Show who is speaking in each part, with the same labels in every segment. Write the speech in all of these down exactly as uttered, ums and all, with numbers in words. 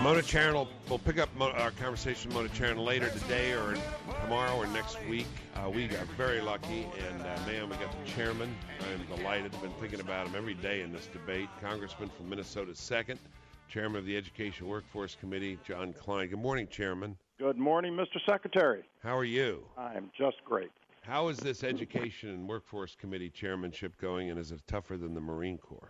Speaker 1: Mona Charen will we'll pick up Mo, our conversation with Mona Charen later today or tomorrow or next week. Uh, we got very lucky, and uh, man, we got the chairman. I'm delighted. I've been thinking about him every day in this debate. Congressman from Minnesota's second, chairman of the Education Workforce Committee, John Kline. Good morning, Chairman.
Speaker 2: Good morning, Mister Secretary.
Speaker 1: How are you?
Speaker 2: I'm just great.
Speaker 1: How is this Education and Workforce Committee chairmanship going, and is it tougher than the Marine Corps?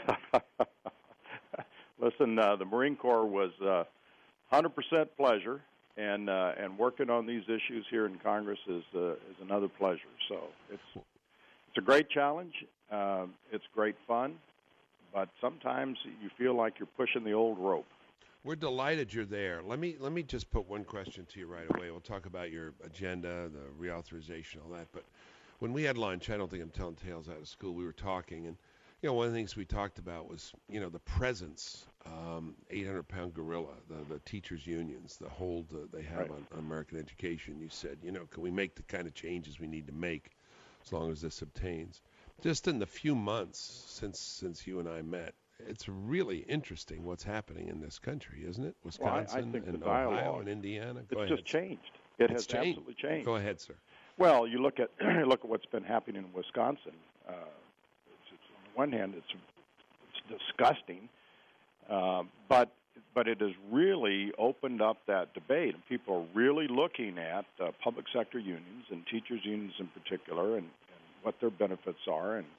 Speaker 2: Listen, uh, the Marine Corps was uh, one hundred percent pleasure, and uh, and working on these issues here in Congress is uh, is another pleasure. So it's it's a great challenge. Uh, it's great fun, but sometimes you feel like you're pushing the old rope.
Speaker 1: We're delighted you're there. Let me let me just put one question to you right away. We'll talk about your agenda, the reauthorization, all that. But when we had lunch, I don't think I'm telling tales out of school. We were talking, and you know, one of the things we talked about was, you know, the presence, um, eight hundred pound gorilla, the, the teachers' unions, the hold uh, they have
Speaker 2: Right.
Speaker 1: on, on American education. You said, you know, can we make the kind of changes we need to make as long as this obtains? Just in the few months since since you and I met, it's really interesting what's happening in this country, isn't it? Wisconsin
Speaker 2: Well, I, I think
Speaker 1: and
Speaker 2: the dialogue,
Speaker 1: Ohio and Indiana. Go
Speaker 2: it's
Speaker 1: ahead.
Speaker 2: just changed. It
Speaker 1: It's
Speaker 2: has
Speaker 1: changed.
Speaker 2: absolutely changed.
Speaker 1: Go ahead, sir.
Speaker 2: Well, you look at look at what's been happening in Wisconsin. Uh, it's, it's, on the one hand, it's it's disgusting, uh, but but it has really opened up that debate, and people are really looking at uh, public sector unions and teachers unions in particular, and, and what their benefits are, and, and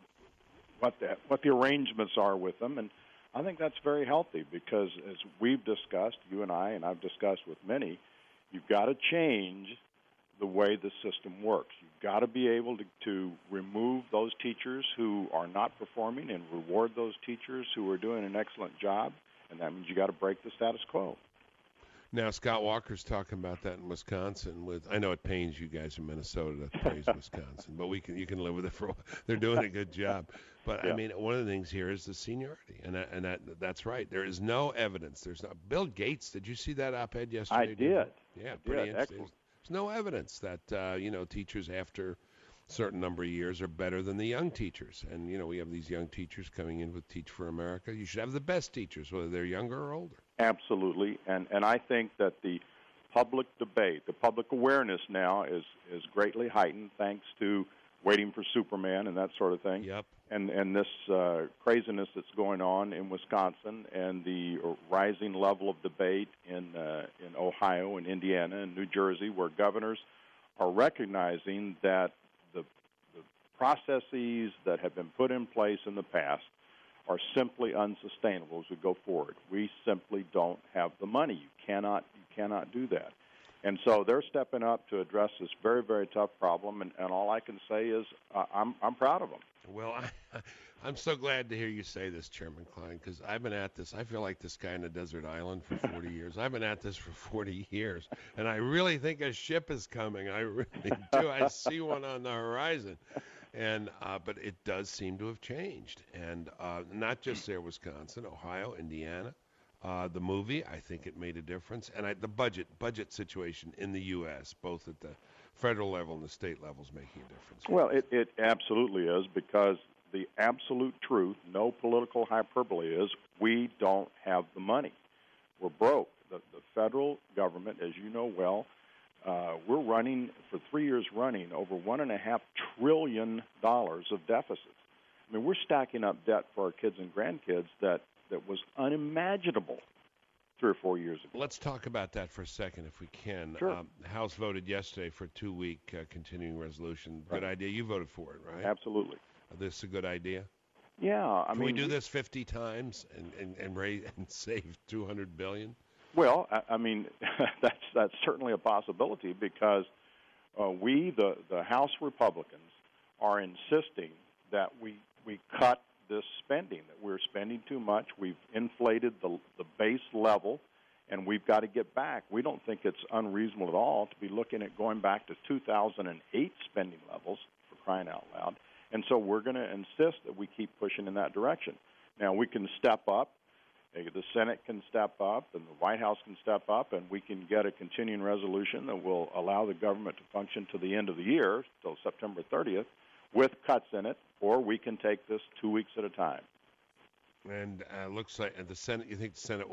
Speaker 2: what the what the arrangements are with them, and I think that's very healthy because, as we've discussed, you and I, and I've discussed with many, you've got to change the way the system works. You've got to be able to, to remove those teachers who are not performing and reward those teachers who are doing an excellent job, and that means you got to break the status quo.
Speaker 1: Now, Scott Walker's talking about that in Wisconsin. With I know it pains you guys in Minnesota to praise Wisconsin, but we can you can live with it for a while. They're doing a good job. But
Speaker 2: Yeah.
Speaker 1: I mean, one of the things here is the seniority, and that, and that that's right. There is no evidence. There's no Bill Gates. Did you see that op-ed yesterday?
Speaker 2: I did.
Speaker 1: you? Yeah,
Speaker 2: I did.
Speaker 1: pretty interesting.
Speaker 2: Excellent.
Speaker 1: There's no evidence that uh, you know teachers after a certain number of years are better than the young teachers. And you know we have these young teachers coming in with Teach for America. You should have the best teachers, whether they're younger or older.
Speaker 2: Absolutely, and and I think that the public debate, the public awareness now is is greatly heightened thanks to Waiting for Superman and that sort of thing.
Speaker 1: Yep.
Speaker 2: And and this uh, craziness that's going on in Wisconsin, and the rising level of debate in uh, in Ohio and Indiana and New Jersey, where governors are recognizing that the, the processes that have been put in place in the past are simply unsustainable as we go forward. We simply don't have the money. You cannot you cannot do that. And so they're stepping up to address this very, very tough problem, and, and all I can say is uh, I'm I'm proud of them.
Speaker 1: Well, I, I'm so glad to hear you say this, Chairman Kline, because I've been at this. I feel like this guy in a desert island for forty years. I've been at this for forty years, and I really think a ship is coming. I really do. I see one on the horizon. And uh, but it does seem to have changed, and uh, not just there, Wisconsin, Ohio, Indiana. Uh, the movie, I think it made a difference, and I, the budget budget situation in the U S, both at the federal level and the state level, is making a difference.
Speaker 2: Well, it, it absolutely is, because the absolute truth, no political hyperbole, is we don't have the money. We're broke. The, the federal government, as you know well, uh, we're running, for three years running, over one and a half trillion dollars of deficits. I mean, we're stacking up debt for our kids and grandkids that that was unimaginable three or four years ago.
Speaker 1: Let's talk about that for a second, if we can.
Speaker 2: Sure.
Speaker 1: Um, the House voted yesterday for a two-week uh, continuing resolution. Good
Speaker 2: Right.
Speaker 1: idea. You voted for it, right?
Speaker 2: Absolutely.
Speaker 1: Uh, this is a good idea.
Speaker 2: Yeah, I
Speaker 1: Can
Speaker 2: mean,
Speaker 1: we do this fifty times and and and, raise, and save two hundred billion
Speaker 2: Well, I, I mean, that's that's certainly a possibility, because uh, we, the the House Republicans, are insisting that we we cut this spending, that we're spending too much. We've inflated the the base level, and we've got to get back. We don't think it's unreasonable at all to be looking at going back to two thousand eight spending levels, for crying out loud. And so we're going to insist that we keep pushing in that direction. Now, we can step up. The Senate can step up, and the White House can step up, and we can get a continuing resolution that will allow the government to function to the end of the year, till September thirtieth, with cuts in it, or we can take this two weeks at a time.
Speaker 1: And uh, looks like and the Senate. You think the Senate will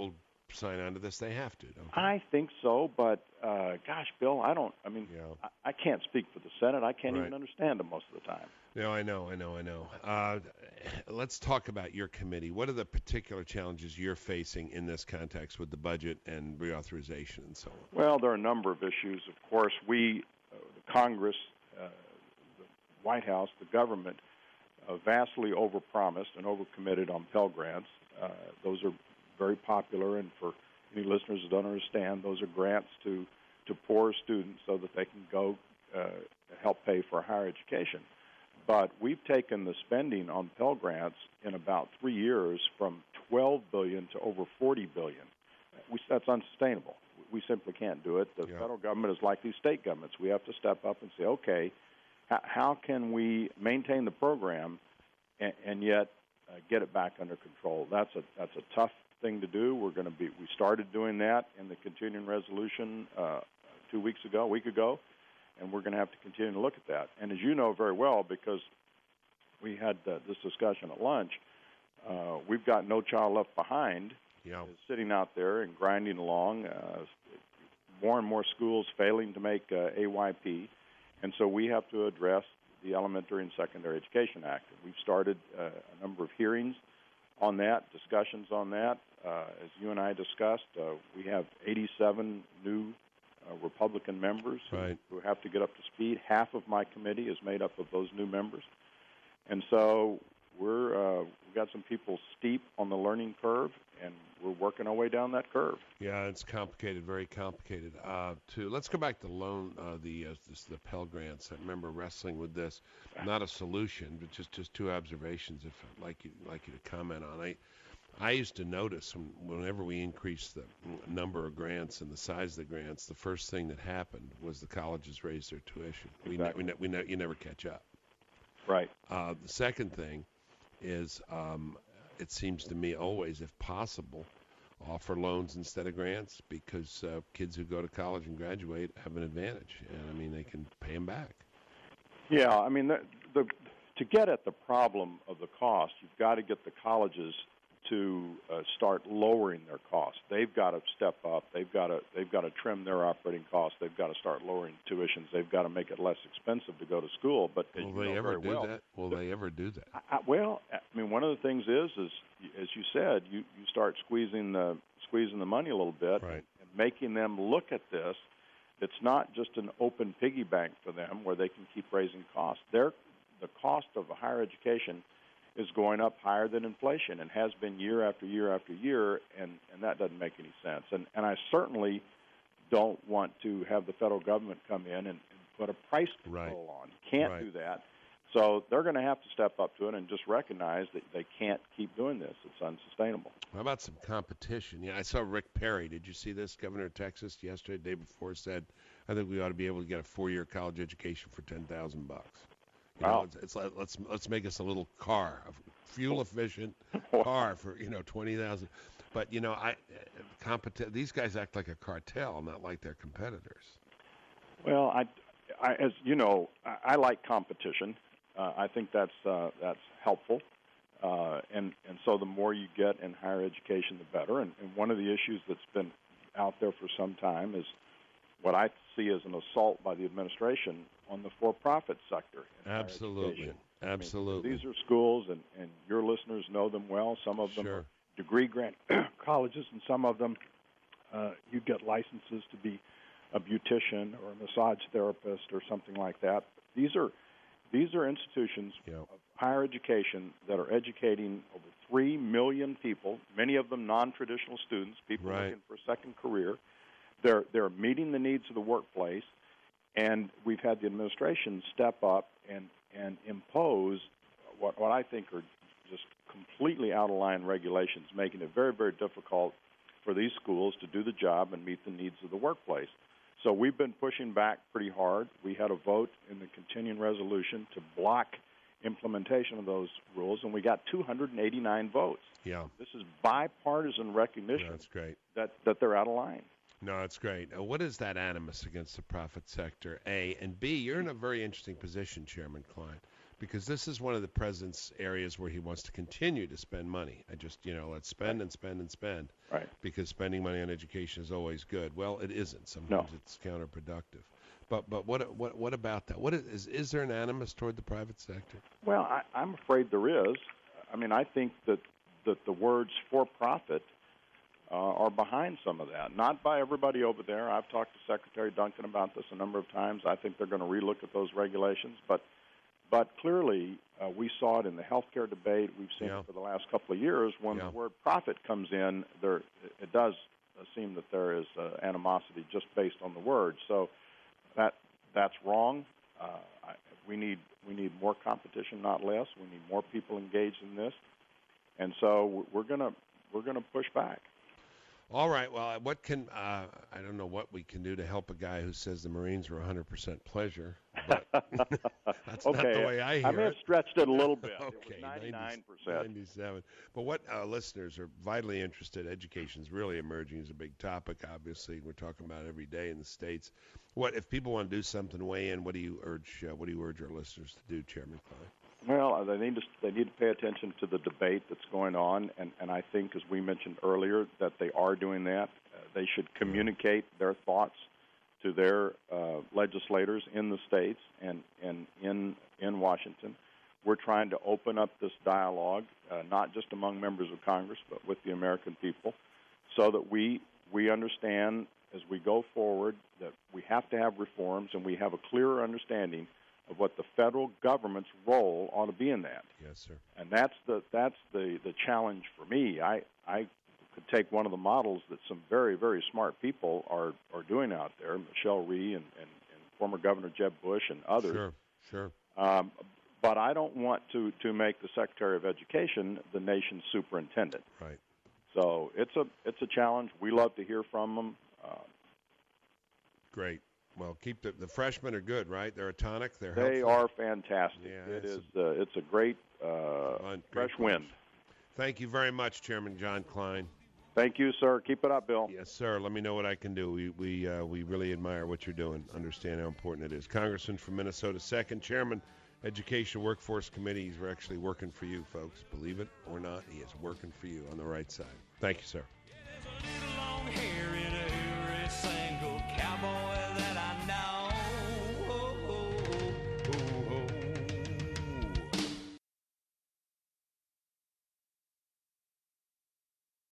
Speaker 1: sign on to this, they have to, don't they?
Speaker 2: I think so, but uh, gosh, Bill, I don't. I mean,
Speaker 1: Yeah.
Speaker 2: I, I can't speak for the Senate. I can't
Speaker 1: Right.
Speaker 2: even understand them most of the time.
Speaker 1: No, I know, I know, I know. Uh, let's talk about your committee. What are the particular challenges you're facing in this context with the budget and reauthorization and so on?
Speaker 2: Well, there are a number of issues. Of course, we, uh, the Congress, uh, the White House, the government, uh, vastly overpromised and overcommitted on Pell Grants. Uh, those are very popular, and for any listeners who don't understand, those are grants to, to poor students so that they can go uh, help pay for higher education. But we've taken the spending on Pell Grants in about three years from twelve billion dollars to over forty billion dollars. We, that's unsustainable. We simply can't do it. The
Speaker 1: Yeah.
Speaker 2: federal government is like these state governments. We have to step up and say, okay, how, how can we maintain the program and, and yet uh, get it back under control? That's a that's a tough thing to do. We're going to be. We started doing that in the continuing resolution uh, two weeks ago, a week ago. And we're going to have to continue to look at that. And as you know very well, because we had uh, this discussion at lunch, uh, we've got No Child Left Behind
Speaker 1: Yeah.
Speaker 2: is sitting out there and grinding along. Uh, more and more schools failing to make uh, A Y P. And so we have to address the Elementary and Secondary Education Act. We've started uh, a number of hearings on that, discussions on that. Uh, as you and I discussed, uh, we have eighty-seven new Uh, Republican members who,
Speaker 1: Right.
Speaker 2: who have to get up to speed. Half of my committee is made up of those new members, and so we're uh, we've got some people steep on the learning curve, and we're working our way down that curve.
Speaker 1: Yeah, it's complicated, very complicated. Uh, to let's go back to loan uh, the uh, this, the Pell Grants. I remember wrestling with this. Not a solution, but just, just two observations. If I'd like you like you to comment on. I I used to notice when, whenever we increased the number of grants and the size of the grants, the first thing that happened was the colleges raised their tuition.
Speaker 2: Exactly.
Speaker 1: We, ne- we, ne- we ne- you never catch up.
Speaker 2: Right.
Speaker 1: Uh, the second thing is, um, it seems to me always, if possible, offer loans instead of grants because uh, kids who go to college and graduate have an advantage, and I mean they can pay them back.
Speaker 2: Yeah, I mean the, the to get at the problem of the cost, you've got to get the colleges to uh, start lowering their costs. They've got to step up. They've got to they've got to trim their operating costs. They've got to start lowering tuitions. They've got to make it less expensive to go to school. But as
Speaker 1: Will
Speaker 2: you
Speaker 1: they
Speaker 2: know
Speaker 1: ever
Speaker 2: very
Speaker 1: do
Speaker 2: well,
Speaker 1: that? Will they ever do that?
Speaker 2: I, I, well, I mean, one of the things is, is as you said, you, you start squeezing the squeezing the money a little bit,
Speaker 1: Right.
Speaker 2: and making them look at this. It's not just an open piggy bank for them where they can keep raising costs. They're, the cost of higher education is going up higher than inflation and has been year after year after year, and, and that doesn't make any sense. And, and I certainly don't want to have the federal government come in and, and put a price control
Speaker 1: Right.
Speaker 2: on. Can't
Speaker 1: Right.
Speaker 2: do that. So they're going to have to step up to it and just recognize that they can't keep doing this. It's unsustainable.
Speaker 1: How about some competition? Yeah, I saw Rick Perry. Did you see this? Governor of Texas yesterday, day before, said, "I think we ought to be able to get a four-year college education for ten thousand bucks." You know,
Speaker 2: Wow.
Speaker 1: it's, it's like let's let's make us a little car, a fuel-efficient car for you know twenty thousand. But you know, I competi- These guys act like a cartel, not like their competitors.
Speaker 2: Well, I, I as you know, I, I like competition. Uh, I think that's uh, that's helpful, uh, and and so the more you get in higher education, the better. And, and one of the issues that's been out there for some time is what I see as an assault by the administration on the for-profit sector. In higher
Speaker 1: Absolutely,
Speaker 2: education.
Speaker 1: absolutely.
Speaker 2: I mean, these are schools, and, and your listeners know them well. Some of them
Speaker 1: Sure.
Speaker 2: are degree grant colleges, and some of them uh, you get licenses to be a beautician or a massage therapist or something like that. These are these are institutions
Speaker 1: Yeah.
Speaker 2: of higher education that are educating over three million people, many of them non-traditional students, people
Speaker 1: Right.
Speaker 2: looking for a second career. They're they're meeting the needs of the workplace, and we've had the administration step up and, and impose what, what I think are just completely out of line regulations, making it very, very difficult for these schools to do the job and meet the needs of the workplace. So we've been pushing back pretty hard. We had a vote in the continuing resolution to block implementation of those rules, and we got two hundred eighty-nine votes.
Speaker 1: Yeah,
Speaker 2: This is bipartisan recognition
Speaker 1: that's great.
Speaker 2: that, that they're out of line.
Speaker 1: No, it's great. Uh, what is that animus against the profit sector, A? And B, you're in a very interesting position, Chairman Klein, because this is one of the president's areas where he wants to continue to spend money. I just, you know, let's spend
Speaker 2: right.
Speaker 1: and spend and spend.
Speaker 2: Right.
Speaker 1: Because spending money on education is always good. Well, it isn't. Sometimes
Speaker 2: no.
Speaker 1: it's counterproductive. But but what what what about that? What is is, is there an animus toward the private sector?
Speaker 2: Well, I, I'm afraid there is. I mean, I think that that the words for profit uh, are behind some of that. Not by everybody over there. I've talked to Secretary Duncan about this a number of times. I think they're going to relook at those regulations. But but clearly, uh, we saw it in the healthcare debate. We've seen
Speaker 1: yeah.
Speaker 2: it for the last couple of years. When
Speaker 1: yeah.
Speaker 2: the word profit comes in, there it does seem that there is uh, animosity just based on the word. So that that's wrong. Uh, I, we need we need more competition, not less. We need more people engaged in this, and so we're gonna we're gonna push back.
Speaker 1: All right. Well, what can uh, I don't know what we can do to help a guy who says the Marines were one hundred percent pleasure. But that's
Speaker 2: okay.
Speaker 1: not the way I hear it.
Speaker 2: I may have stretched it a little bit.
Speaker 1: Okay,
Speaker 2: it was ninety-nine percent.
Speaker 1: ninety-seven. But what uh, listeners are vitally interested, education is really emerging as a big topic, obviously. We're talking about it every day in the States. What if people want to do something, weigh in, what do you urge uh, what do you urge our listeners to do, Chairman Klein?
Speaker 2: Well, they need to they need to pay attention to the debate that's going on, and, and I think, as we mentioned earlier, that they are doing that. Uh, they should communicate their thoughts to their uh, legislators in the states and, and in in Washington. We're trying to open up this dialogue, uh, not just among members of Congress, but with the American people, so that we we understand as we go forward that we have to have reforms, and we have a clearer understanding of what the federal government's role ought to be in that.
Speaker 1: Yes, sir.
Speaker 2: And that's the that's the, the challenge for me. I, I could take one of the models that some very, very smart people are, are doing out there, Michelle Rhee and, and, and former Governor Jeb Bush and others.
Speaker 1: Sure, sure.
Speaker 2: Um, but I don't want to, to make the Secretary of Education the nation's superintendent.
Speaker 1: Right.
Speaker 2: So it's a it's a challenge. We love to hear from them. Uh,
Speaker 1: Great. Well, keep the the freshmen are good, right? They're a tonic. They're
Speaker 2: they
Speaker 1: helpful.
Speaker 2: are fantastic.
Speaker 1: Yeah,
Speaker 2: it
Speaker 1: it's
Speaker 2: is. A, uh, it's a great, uh,
Speaker 1: fun,
Speaker 2: fresh
Speaker 1: great
Speaker 2: wind.
Speaker 1: Thank you very much, Chairman John Klein.
Speaker 2: Thank you, sir. Keep it up, Bill.
Speaker 1: Yes, sir. Let me know what I can do. We we uh, we really admire what you're doing. Understand how important it is. Congressman from Minnesota, second chairman, Education Workforce Committee. He's actually working for you, folks. Believe it or not, he is working for you on the right side. Thank you, sir.